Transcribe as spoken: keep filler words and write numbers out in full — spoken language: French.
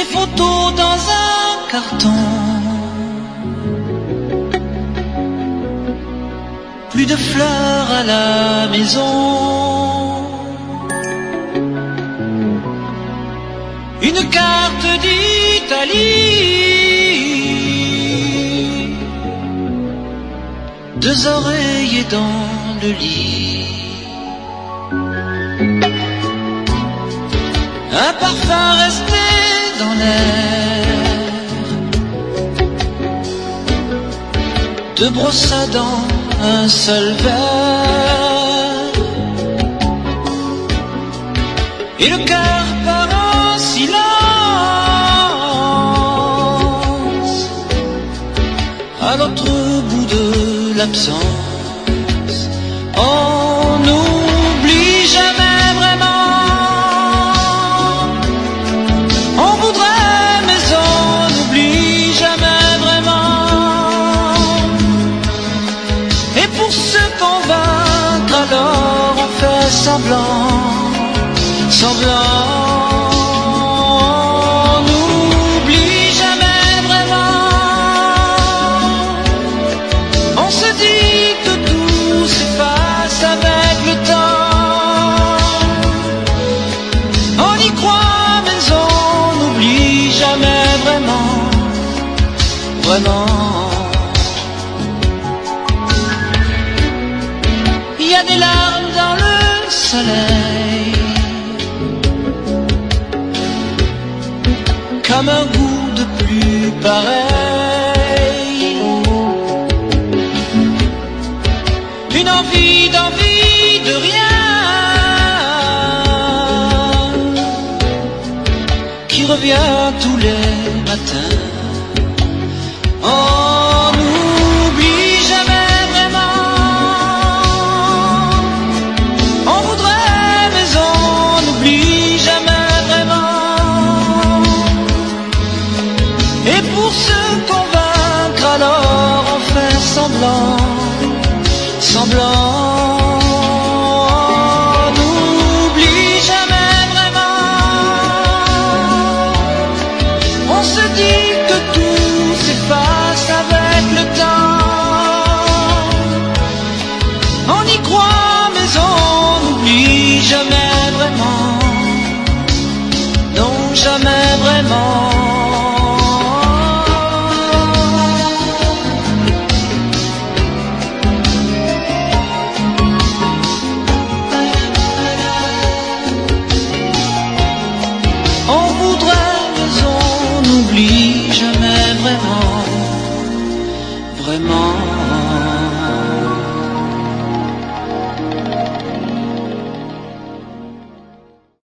des photos dans un carton. Plus de fleurs à la maison. Une carte d'Italie. Deux oreillers dans le lit. Un parfum resté dans l'air. Deux brosses à dents, un seul verre. Et le cœur part en silence à l'autre bout de l'absence. On n'oublie jamais vraiment. On voudrait mais on n'oublie jamais vraiment. Et pour se convaincre alors on fait semblant. Semblant. On n'oublie jamais vraiment. On se dit que tout s'efface avec le temps. On y croit mais on n'oublie jamais vraiment. Vraiment. Il y a des larmes dans le soleil, comme un goût de plus pareil. Une envie d'envie de rien qui revient tous les matins. On n'oublie jamais vraiment. On voudrait mais on n'oublie jamais vraiment. Et pour se convaincre alors on fait semblant. Semblant.